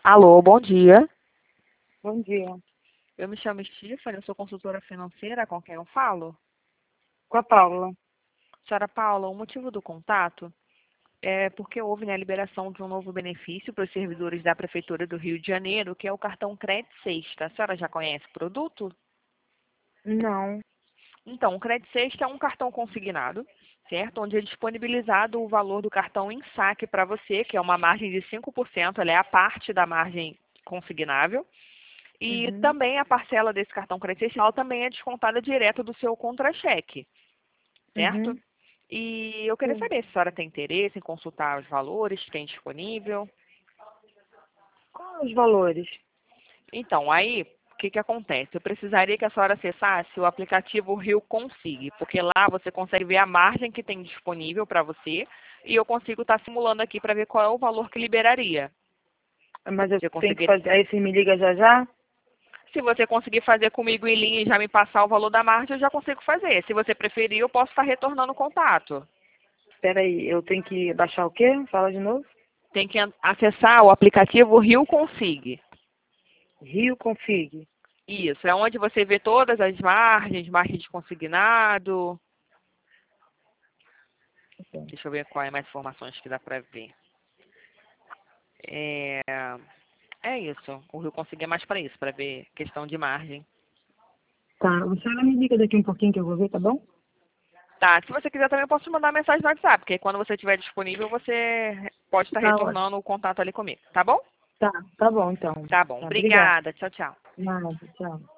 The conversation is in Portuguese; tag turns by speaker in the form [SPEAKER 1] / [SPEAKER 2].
[SPEAKER 1] Alô, bom dia.
[SPEAKER 2] Bom dia.
[SPEAKER 1] Eu me chamo Stephanie, eu sou consultora financeira, com quem eu falo?
[SPEAKER 2] Com a Paula.
[SPEAKER 1] Senhora Paula, o motivo do contato é porque houve, né, a liberação de um novo benefício para os servidores da Prefeitura do Rio de Janeiro, que é o cartão Crédito Sexta. A senhora já conhece o produto?
[SPEAKER 2] Não.
[SPEAKER 1] Então, o Crédito Sexta é um cartão consignado, certo? Onde é disponibilizado o valor do cartão em saque para você, que é uma margem de 5%, ela é a parte da margem consignável. E
[SPEAKER 2] Uhum.
[SPEAKER 1] também a parcela desse cartão credencial também é descontada direto do seu contra-cheque, certo?
[SPEAKER 2] Uhum.
[SPEAKER 1] E eu queria
[SPEAKER 2] Sim.
[SPEAKER 1] saber se a senhora tem interesse em consultar os valores que tem disponível.
[SPEAKER 2] Quais os valores?
[SPEAKER 1] Então, aí, o que acontece? Eu precisaria que a senhora acessasse o aplicativo Rio Consig, porque lá você consegue ver a margem que tem disponível para você e eu consigo estar simulando aqui para ver qual é o valor que liberaria.
[SPEAKER 2] Mas eu
[SPEAKER 1] Se eu
[SPEAKER 2] tenho que
[SPEAKER 1] conseguir,
[SPEAKER 2] fazer. Aí você me liga já já?
[SPEAKER 1] se você conseguir fazer comigo em linha e já me passar o valor da margem, eu já consigo fazer. Se você preferir, eu posso estar retornando o contato.
[SPEAKER 2] Espera aí, eu tenho que baixar o quê? Fala de novo.
[SPEAKER 1] Tem que acessar o aplicativo Rio Consig.
[SPEAKER 2] Rio Config.
[SPEAKER 1] Isso, é onde você vê todas as margens, margem de consignado. Deixa eu ver qual é mais informações que dá para ver. É, é isso, o Rio Consig é mais para isso, para ver questão de margem.
[SPEAKER 2] Tá, a senhora me liga daqui um pouquinho que eu vou ver, tá bom?
[SPEAKER 1] Tá, se você quiser também eu posso te mandar mensagem no WhatsApp, porque quando você estiver disponível você pode estar
[SPEAKER 2] Tá ótimo.
[SPEAKER 1] retornando o contato ali comigo, tá bom?
[SPEAKER 2] Tá bom então.
[SPEAKER 1] Tá bom,
[SPEAKER 2] Tá, obrigada.
[SPEAKER 1] obrigada, tchau, tchau.
[SPEAKER 2] Nada, tchau.